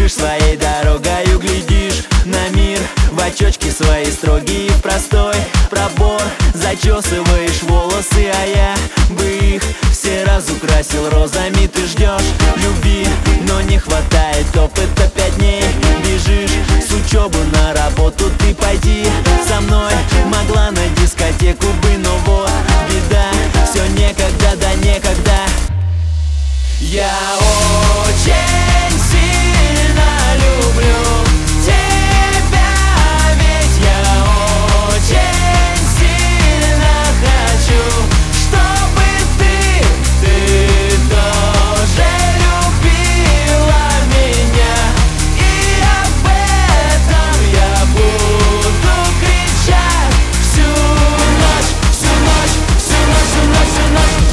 Идешь своей дорогою, глядишь на мир в очечки свои строгие, простой пробор. Зачесываешь волосы, а я бы их все разукрасил розами. Ты ждешь любви, но не хватает опыта. 5 дней бежишь с учебы на работу. Ты пойди со мной, могла на дискотеку бы, но вот беда, все некогда, да некогда. Я очень сильно люблю тебя, ведь я очень сильно хочу, чтобы ты тоже любила меня. И об этом я буду кричать всю ночь, всю ночь, всю ночь, всю ночь, всю ночь.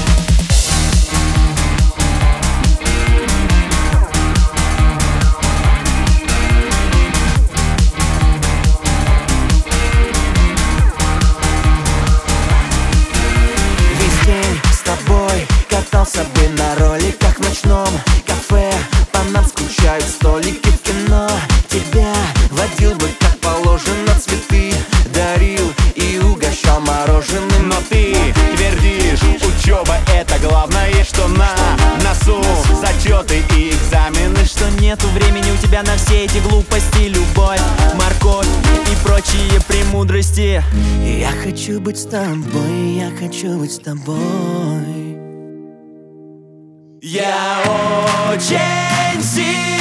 Катался бы на роликах в ночном кафе, по нам скучают столики в кино. Тебя водил бы как положено, цветы дарил и угощал мороженым. Но ты твердишь, учеба это главное, что на носу зачеты и экзамены, что нету времени у тебя на все эти глупости, любовь, морковь и прочие премудрости. Я хочу быть с тобой, я хочу быть с тобой. Я очень сильно